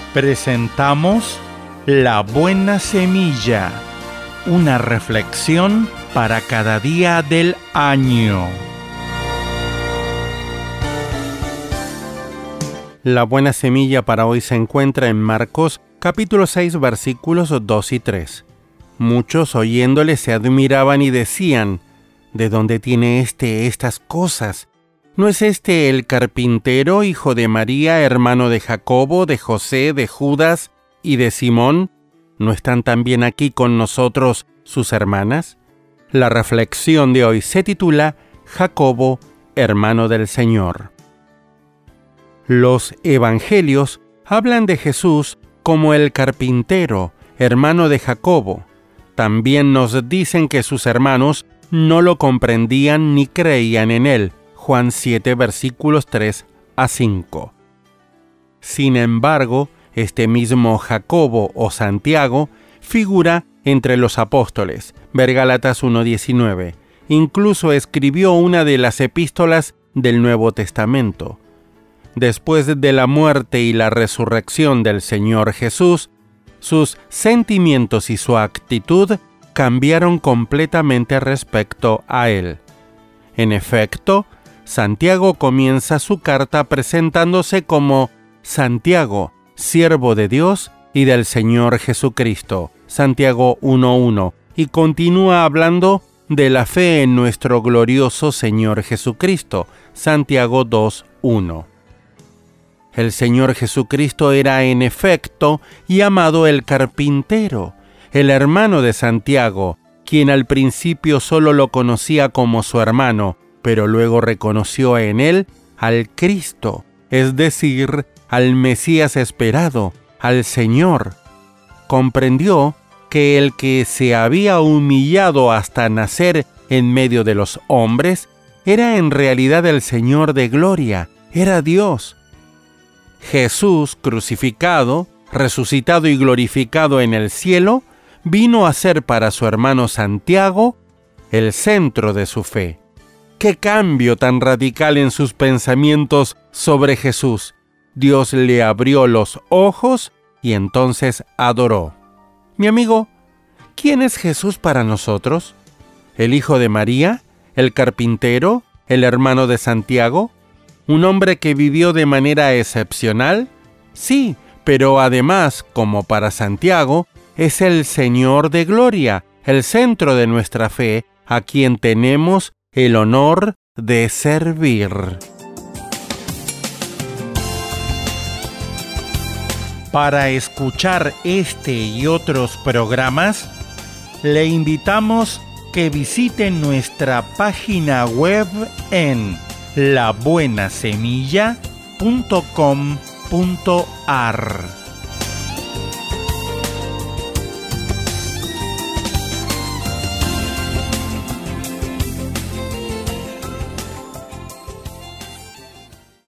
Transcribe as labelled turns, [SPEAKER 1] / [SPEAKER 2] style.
[SPEAKER 1] Presentamos La Buena Semilla, una reflexión para cada día del año. La buena semilla para hoy se encuentra en Marcos, capítulo 6, versículos 2 y 3. Muchos oyéndole se admiraban y decían: ¿de dónde tiene estas cosas? ¿No es este el carpintero, hijo de María, hermano de Jacobo, de José, de Judas y de Simón? ¿No están también aquí con nosotros sus hermanas? La reflexión de hoy se titula Jacobo, hermano del Señor. Los evangelios hablan de Jesús como el carpintero, hermano de Jacobo. También nos dicen que sus hermanos no lo comprendían ni creían en él. Juan 7, versículos 3 a 5. Sin embargo, este mismo Jacobo o Santiago figura entre los apóstoles. Ver Gálatas 1:19. Incluso escribió una de las epístolas del Nuevo Testamento. Después de la muerte y la resurrección del Señor Jesús, sus sentimientos y su actitud cambiaron completamente respecto a él. En efecto, Santiago comienza su carta presentándose como Santiago, siervo de Dios y del Señor Jesucristo, Santiago 1:1, y continúa hablando de la fe en nuestro glorioso Señor Jesucristo, Santiago 2:1. El Señor Jesucristo era en efecto llamado el carpintero, el hermano de Santiago, quien al principio solo lo conocía como su hermano, pero luego reconoció en él al Cristo, es decir, al Mesías esperado, al Señor. Comprendió que el que se había humillado hasta nacer en medio de los hombres era en realidad el Señor de gloria, era Dios. Jesús, crucificado, resucitado y glorificado en el cielo, vino a ser para su hermano Santiago el centro de su fe. ¡Qué cambio tan radical en sus pensamientos sobre Jesús! Dios le abrió los ojos y entonces adoró. Mi amigo, ¿quién es Jesús para nosotros? ¿El hijo de María? ¿El carpintero? ¿El hermano de Santiago? ¿Un hombre que vivió de manera excepcional? Sí, pero además, como para Santiago, es el Señor de gloria, el centro de nuestra fe, a quien tenemos el honor de servir. Para escuchar este y otros programas, le invitamos que visite nuestra página web en labuenasemilla.com.ar.